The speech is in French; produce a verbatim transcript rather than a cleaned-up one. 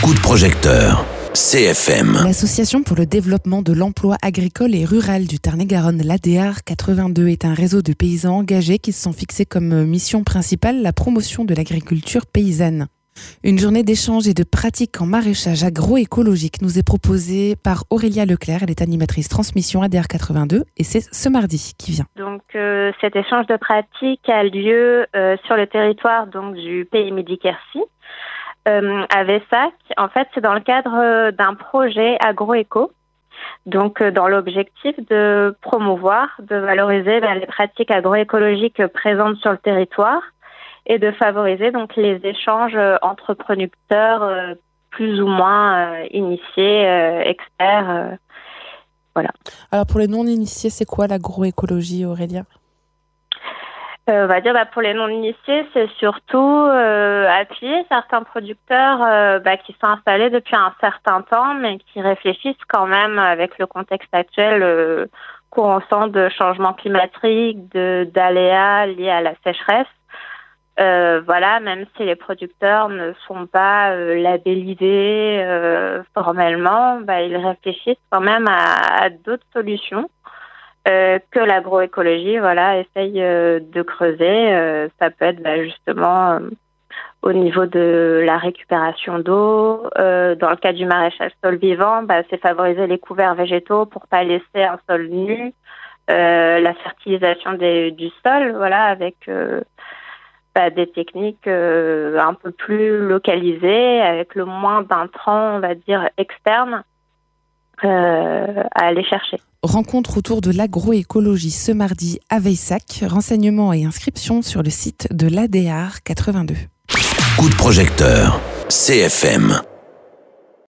Coup de projecteur, C F M. L'Association pour le développement de l'emploi agricole et rural du Tarn-et-Garonne, l'A D R quatre-vingt-deux, est un réseau de paysans engagés qui se sont fixés comme mission principale la promotion de l'agriculture paysanne. Une journée d'échange et de pratique en maraîchage agroécologique nous est proposée par Aurélia Leclerc. Elle est animatrice transmission A D R quatre-vingt-deux et c'est ce mardi qui vient. Donc euh, cet échange de pratique a lieu euh, sur le territoire donc du Pays Midi-Quercy, euh, à Veyssac. En fait, c'est dans le cadre d'un projet agroéco. Donc, euh, dans l'objectif de promouvoir, de valoriser ben, les pratiques agroécologiques présentes sur le territoire et de favoriser donc les échanges euh, entre producteurs euh, plus ou moins euh, initiés, euh, experts. Euh, voilà. Alors, pour les non-initiés, c'est quoi l'agroécologie, Aurélia ? Euh, on va dire bah, pour les non-initiés, c'est surtout euh, appuyer certains producteurs euh, bah, qui sont installés depuis un certain temps, mais qui réfléchissent quand même avec le contexte actuel euh, qu'on sent de changement climatique, de d'aléas liés à la sécheresse. Euh, voilà, même si les producteurs ne sont pas euh, labellisés euh, formellement, bah, ils réfléchissent quand même à, à d'autres solutions. Euh, que l'agroécologie, voilà, essaye euh, de creuser. Euh, ça peut être bah, justement euh, au niveau de la récupération d'eau. Euh, dans le cas du maraîchage sol vivant, bah, c'est favoriser les couverts végétaux pour pas laisser un sol nu. Euh, la fertilisation des, du sol, voilà, avec euh, bah, des techniques euh, un peu plus localisées, avec le moins d'intrants, on va dire, externes euh, à aller chercher. Rencontre autour de l'agroécologie ce mardi à Veyssac. Renseignements et inscriptions sur le site de l'A D R quatre-vingt-deux. Coup de projecteur, C F M.